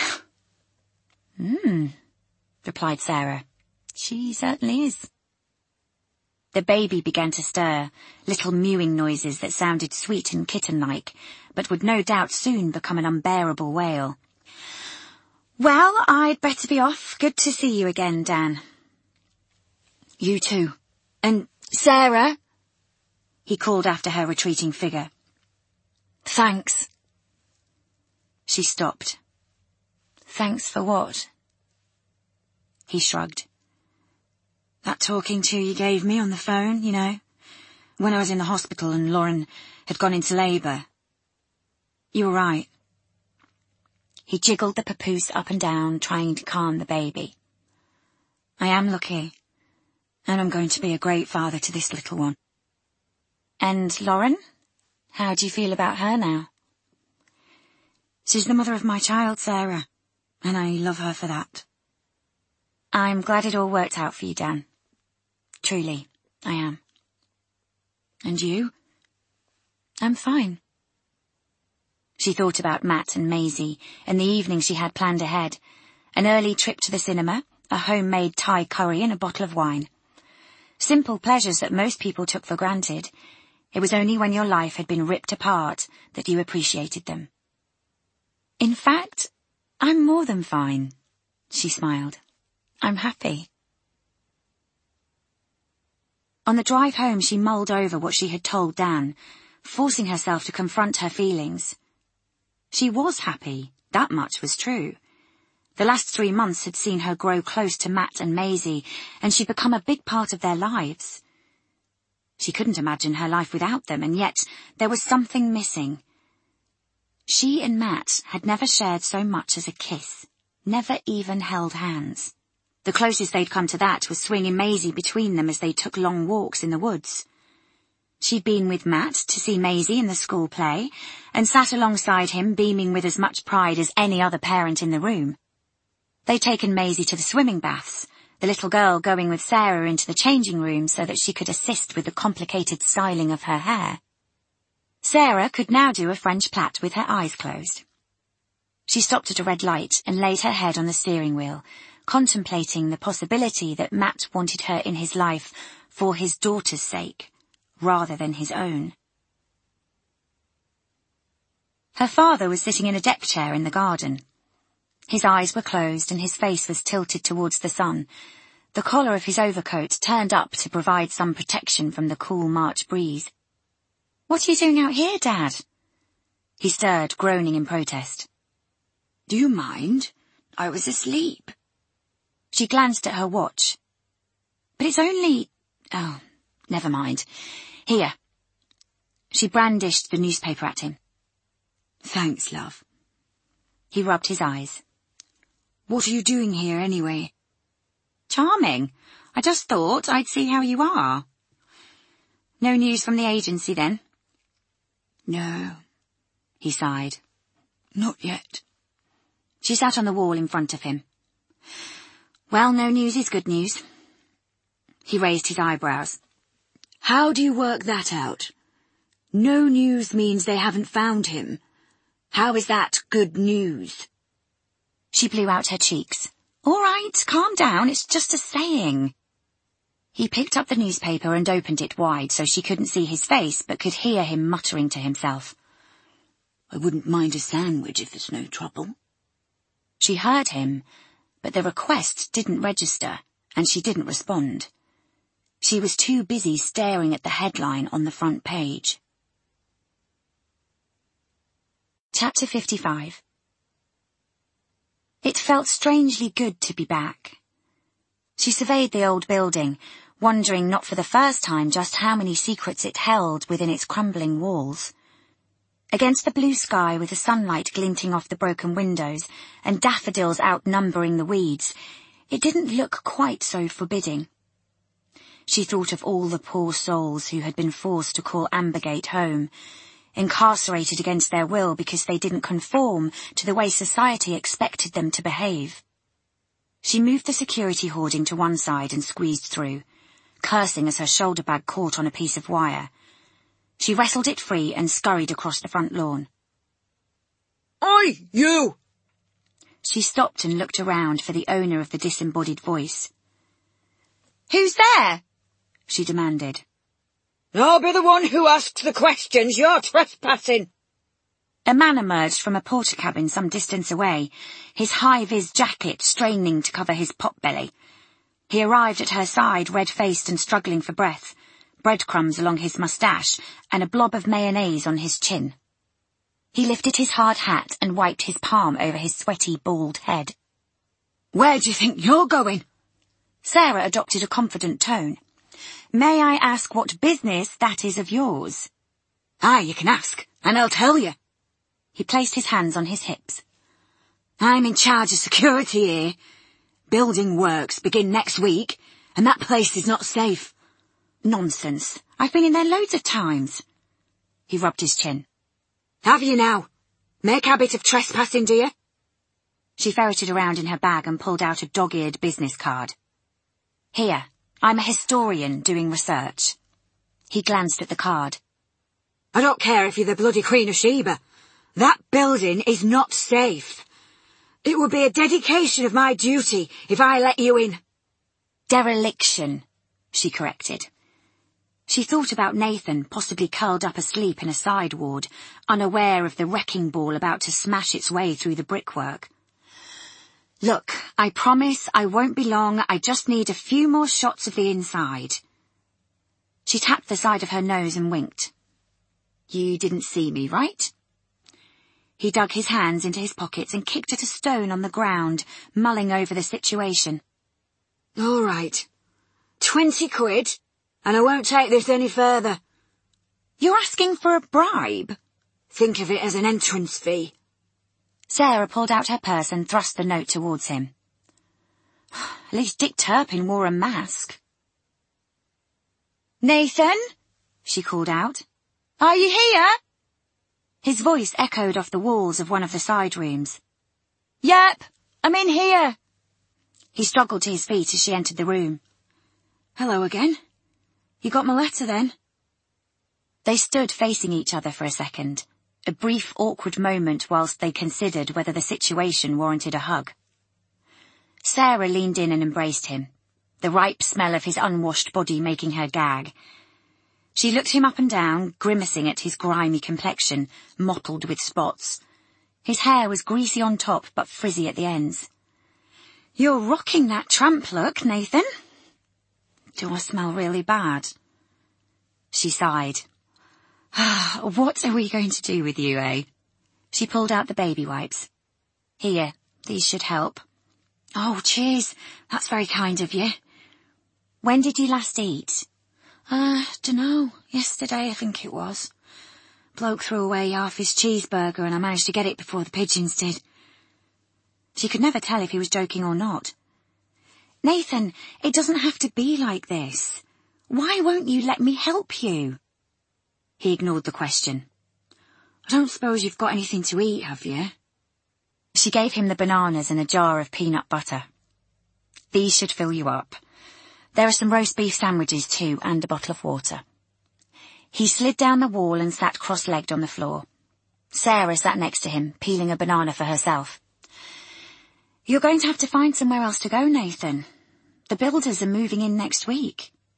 Replied Sarah. She certainly is. The baby began to stir, little mewing noises that sounded sweet and kitten-like, but would no doubt soon become an unbearable wail. Well, I'd better be off. Good to see you again, Dan. You too. And Sarah? He called after her retreating figure. Thanks. She stopped. Thanks for what? He shrugged. That talking to you gave me on the phone, you know, when I was in the hospital and Lauren had gone into labour. You were right. He jiggled the papoose up and down, trying to calm the baby. I am lucky, and I'm going to be a great father to this little one. And Lauren? How do you feel about her now? She's the mother of my child, Sarah, and I love her for that. I'm glad it all worked out for you, Dan. Truly, I am. And you? I'm fine. She thought about Matt and Maisie and the evening she had planned ahead. An early trip to the cinema, a homemade Thai curry and a bottle of wine. Simple pleasures that most people took for granted. It was only when your life had been ripped apart that you appreciated them. In fact, I'm more than fine, she smiled. I'm happy. On the drive home, she mulled over what she had told Dan, forcing herself to confront her feelings. She was happy, that much was true. The last 3 months had seen her grow close to Matt and Maisie, and she'd become a big part of their lives. She couldn't imagine her life without them, and yet there was something missing. She and Matt had never shared so much as a kiss, never even held hands. The closest they'd come to that was swinging Maisie between them as they took long walks in the woods. She'd been with Matt to see Maisie in the school play, and sat alongside him beaming with as much pride as any other parent in the room. They'd taken Maisie to the swimming baths, the little girl going with Sarah into the changing room so that she could assist with the complicated styling of her hair. Sarah could now do a French plait with her eyes closed. She stopped at a red light and laid her head on the steering wheel, contemplating the possibility that Matt wanted her in his life for his daughter's sake, rather than his own. Her father was sitting in a deck chair in the garden. His eyes were closed and his face was tilted towards the sun, the collar of his overcoat turned up to provide some protection from the cool March breeze. What are you doing out here, Dad? He stirred, groaning in protest. Do you mind? I was asleep. She glanced at her watch. But it's only... Oh, never mind. Here. She brandished the newspaper at him. Thanks, love. He rubbed his eyes. What are you doing here, anyway? Charming. I just thought I'd see how you are. No news from the agency, then? No, he sighed. Not yet. She sat on the wall in front of him. Well, no news is good news. He raised his eyebrows. How do you work that out? No news means they haven't found him. How is that good news? She blew out her cheeks. All right, calm down, it's just a saying. He picked up the newspaper and opened it wide so she couldn't see his face but could hear him muttering to himself. I wouldn't mind a sandwich if it's no trouble. She heard him, but the request didn't register, and she didn't respond. She was too busy staring at the headline on the front page. Chapter 55. It felt strangely good to be back. She surveyed the old building, wondering not for the first time just how many secrets it held within its crumbling walls. Against the blue sky with the sunlight glinting off the broken windows and daffodils outnumbering the weeds, it didn't look quite so forbidding. She thought of all the poor souls who had been forced to call Ambergate home, incarcerated against their will because they didn't conform to the way society expected them to behave. She moved the security hoarding to one side and squeezed through, cursing as her shoulder bag caught on a piece of wire. She wrestled it free and scurried across the front lawn. Oi, you! She stopped and looked around for the owner of the disembodied voice. Who's there? She demanded. I'll be the one who asks the questions. You're trespassing. A man emerged from a porter cabin some distance away, his high-vis jacket straining to cover his pot-belly. He arrived at her side, red-faced and struggling for breath, breadcrumbs along his moustache and a blob of mayonnaise on his chin. He lifted his hard hat and wiped his palm over his sweaty, bald head. Where do you think you're going? Sarah adopted a confident tone. May I ask what business that is of yours? Aye, you can ask, and I'll tell you. He placed his hands on his hips. I'm in charge of security here. Building works begin next week, and that place is not safe. Nonsense. I've been in there loads of times. He rubbed his chin. Have you now? Make habit of trespassing, do you? She ferreted around in her bag and pulled out a dog-eared business card. Here, I'm a historian doing research. He glanced at the card. I don't care if you're the bloody Queen of Sheba. That building is not safe. It would be a dedication of my duty if I let you in. Dereliction, she corrected. She thought about Nathan, possibly curled up asleep in a side ward, unaware of the wrecking ball about to smash its way through the brickwork. Look, I promise I won't be long. I just need a few more shots of the inside. She tapped the side of her nose and winked. You didn't see me, right? He dug his hands into his pockets and kicked at a stone on the ground, mulling over the situation. All right. 20 quid, and I won't take this any further. You're asking for a bribe? Think of it as an entrance fee. Sarah pulled out her purse and thrust the note towards him. At least Dick Turpin wore a mask. Nathan? She called out. Are you here? His voice echoed off the walls of one of the side rooms. Yep, I'm in here. He struggled to his feet as she entered the room. Hello again. You got my letter then? They stood facing each other for a second, a brief awkward moment whilst they considered whether the situation warranted a hug. Sarah leaned in and embraced him, the ripe smell of his unwashed body making her gag. She looked him up and down, grimacing at his grimy complexion, mottled with spots. His hair was greasy on top but frizzy at the ends. You're rocking that tramp look, Nathan. Do I smell really bad? She sighed. What are we going to do with you, eh? She pulled out the baby wipes. Here, these should help. Oh, cheers. That's very kind of you. When did you last eat? Dunno. Yesterday, I think it was. Bloke threw away half his cheeseburger and I managed to get it before the pigeons did. She could never tell if he was joking or not. Nathan, it doesn't have to be like this. Why won't you let me help you? He ignored the question. I don't suppose you've got anything to eat, have you? She gave him the bananas and a jar of peanut butter. These should fill you up. There are some roast beef sandwiches too, and a bottle of water. He slid down the wall and sat cross-legged on the floor. Sarah sat next to him, peeling a banana for herself. You're going to have to find somewhere else to go, Nathan. The builders are moving in next week.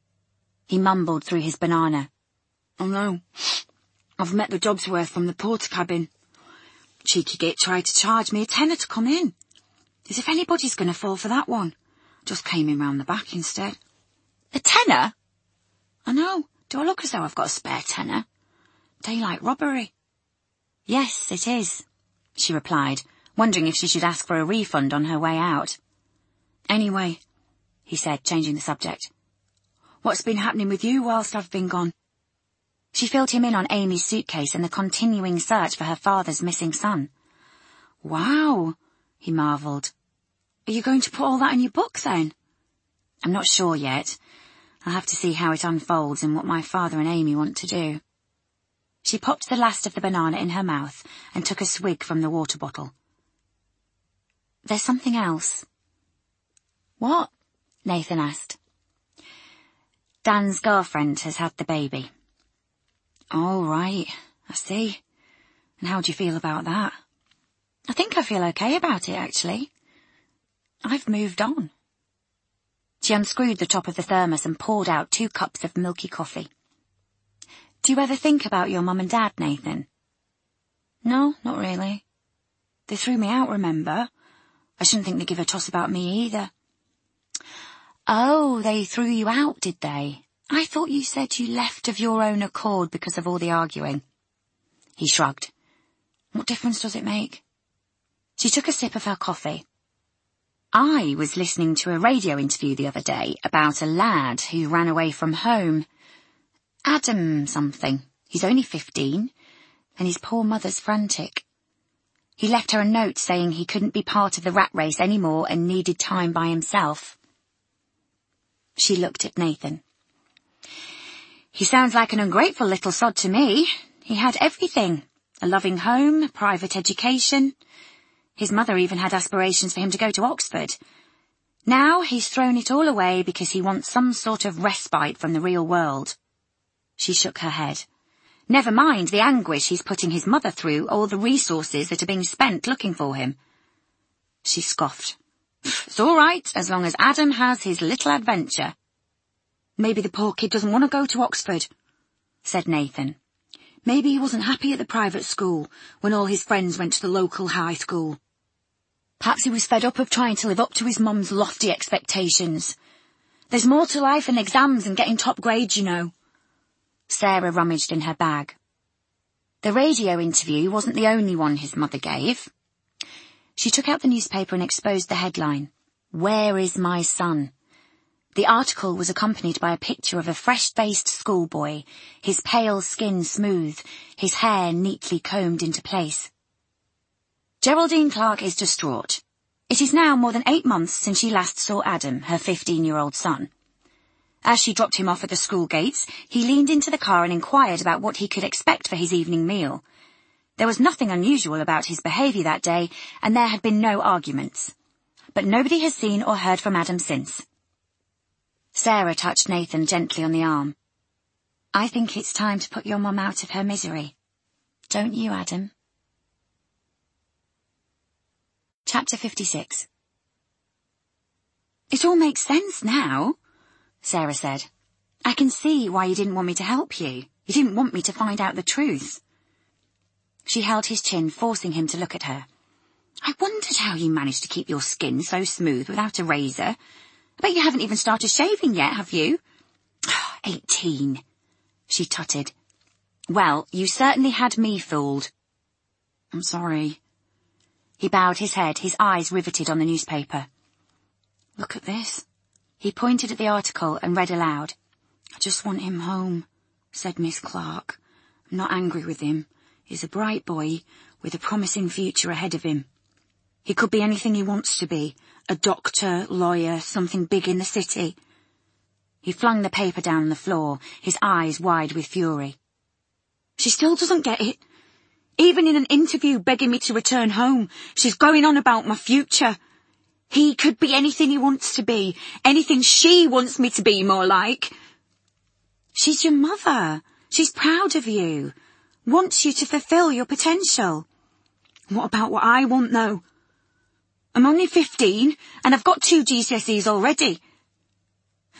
He mumbled through his banana. "Oh no, I've met the Jobsworth from the porter cabin. Cheeky git tried to charge me £10 to come in. As if anybody's going to fall for that one. Just came in round the back instead." £10? "I know. Do I look as though I've got a spare £10? Daylight robbery." "Yes, it is," she replied, wondering if she should ask for a refund on her way out. "Anyway," he said, changing the subject, "what's been happening with you whilst I've been gone?" She filled him in on Amy's suitcase and the continuing search for her father's missing son. "Wow," he marvelled. "Are you going to put all that in your book then?" "I'm not sure yet. I'll have to see how it unfolds and what my father and Amy want to do." She popped the last of the banana in her mouth and took a swig from the water bottle. "There's something else." "What?" Nathan asked. "Dan's girlfriend has had the baby." "Oh, right. I see. And how do you feel about that?" "I think I feel okay about it, actually. I've moved on." She unscrewed the top of the thermos and poured out 2 cups of milky coffee. "Do you ever think about your mum and dad, Nathan?" "No, not really. They threw me out, remember? I shouldn't think they give a toss about me either." "Oh, they threw you out, did they? I thought you said you left of your own accord because of all the arguing." He shrugged. "What difference does it make?" She took a sip of her coffee. "I was listening to a radio interview the other day about a lad who ran away from home. Adam something. He's only 15, and his poor mother's frantic. He left her a note saying he couldn't be part of the rat race anymore and needed time by himself." She looked at Nathan. "He sounds like an ungrateful little sod to me. He had everything. A loving home, private education. His mother even had aspirations for him to go to Oxford. Now he's thrown it all away because he wants some sort of respite from the real world." She shook her head. "Never mind the anguish he's putting his mother through, or the resources that are being spent looking for him." She scoffed. "It's all right, as long as Adam has his little adventure." "Maybe the poor kid doesn't want to go to Oxford," said Nathan. "Maybe he wasn't happy at the private school when all his friends went to the local high school. Perhaps he was fed up of trying to live up to his mum's lofty expectations. There's more to life than exams and getting top grades, you know." Sarah rummaged in her bag. The radio interview wasn't the only one his mother gave. She took out the newspaper and exposed the headline, "Where is my son?" The article was accompanied by a picture of a fresh-faced schoolboy, his pale skin smooth, his hair neatly combed into place. "Geraldine Clark is distraught. It is now more than 8 months since she last saw Adam, her 15-year-old son. As she dropped him off at the school gates, he leaned into the car and inquired about what he could expect for his evening meal. There was nothing unusual about his behaviour that day, and there had been no arguments. But nobody has seen or heard from Adam since." Sarah touched Nathan gently on the arm. "I think it's time to put your mum out of her misery. Don't you, Adam?" Chapter 56. "It all makes sense now," Sarah said. "I can see why you didn't want me to help you. You didn't want me to find out the truth." She held his chin, forcing him to look at her. "I wondered how you managed to keep your skin so smooth without a razor. I bet you haven't even started shaving yet, have you?" 18, she tutted. "Well, you certainly had me fooled." "I'm sorry." He bowed his head, his eyes riveted on the newspaper. "Look at this." He pointed at the article and read aloud. "I just want him home," said Miss Clark. "I'm not angry with him. He's a bright boy with a promising future ahead of him. He could be anything he wants to be. A doctor, lawyer, something big in the city." He flung the paper down on the floor, his eyes wide with fury. "She still doesn't get it. Even in an interview begging me to return home, she's going on about my future. He could be anything he wants to be. Anything she wants me to be, more like." "She's your mother. She's proud of you. Wants you to fulfill your potential." "What about what I want, though? I'm only 15, and I've got 2 GCSEs already.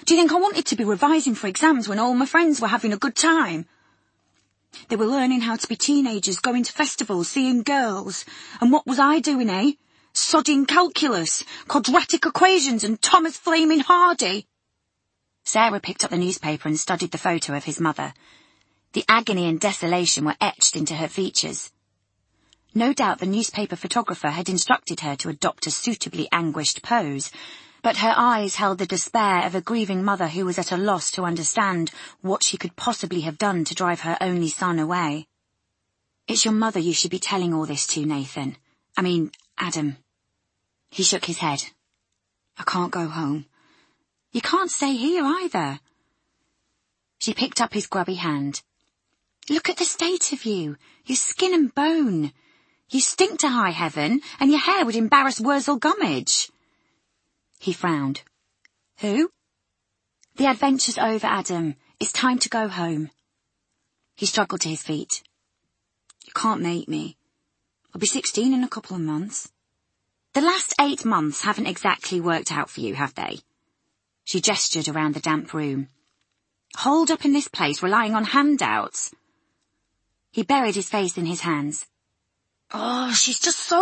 Do you think I wanted to be revising for exams when all my friends were having a good time? They were learning how to be teenagers, going to festivals, seeing girls. And what was I doing, eh? Sodding calculus, quadratic equations and Thomas Flaming Hardy. Sarah picked up the newspaper and studied the photo of his mother. The agony and desolation were etched into her features. No doubt the newspaper photographer had instructed her to adopt a suitably anguished pose, but her eyes held the despair of a grieving mother who was at a loss to understand what she could possibly have done to drive her only son away. It's your mother you should be telling all this to, Nathan. Adam. He shook his head. I can't go home. You can't stay here either. She picked up his grubby hand. Look at the state of you. You're skin and bone. You stink to high heaven, and your hair would embarrass Wurzel Gummidge. He frowned. Who? The adventure's over, Adam. It's time to go home. He struggled to his feet. You can't make me. I'll be 16 in a couple of months. The last 8 months haven't exactly worked out for you, have they? She gestured around the damp room. Holed up in this place, relying on handouts. He buried his face in his hands. Oh, she's just so